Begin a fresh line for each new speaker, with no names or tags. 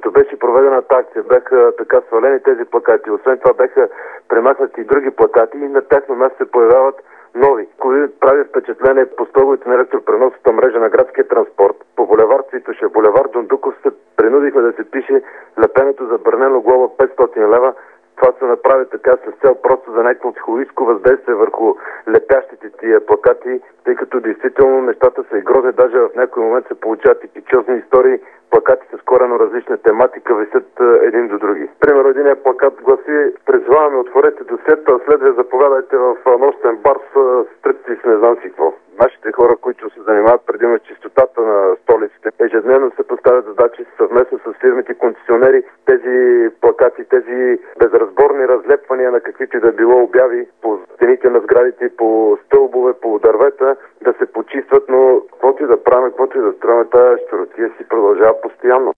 като беше проведена акция, бяха така свалени тези плакати. Освен това бяха премахнати и други плакати и на тяхно място се появяват нови, които прави впечатление по стълбовете на електропреносната мрежа на градския транспорт. По булевард Цвитоше, булевард Дондуков се принудихме да се пише лепенето забранено, глоба 500 лева. Това се направи така с цел просто за някакво психологическо въздействие върху лепящите тия плакати, тъй като действително нещата са и грозни. Даже в някой момент се получават и пичозни истории. Плакати с коренно различна тематика висят един до други. Примерно единият плакат гласи: призоваваме, отворете досиета, след ви заповядайте в нощен бар с стрипти с не знам си какво. Нашите хора, които се занимават предимно с чистотата на столиците, ежедневно се поставят задачи съвместно с фирмите концесионери тези плакати, тези безразборни разлепвания на каквито и да било обяви по стените на сградите, по стълбове, по дървета, да се почистват, но каквото и да правим, каквото и да строим, тази щуротия си продължава постоянно.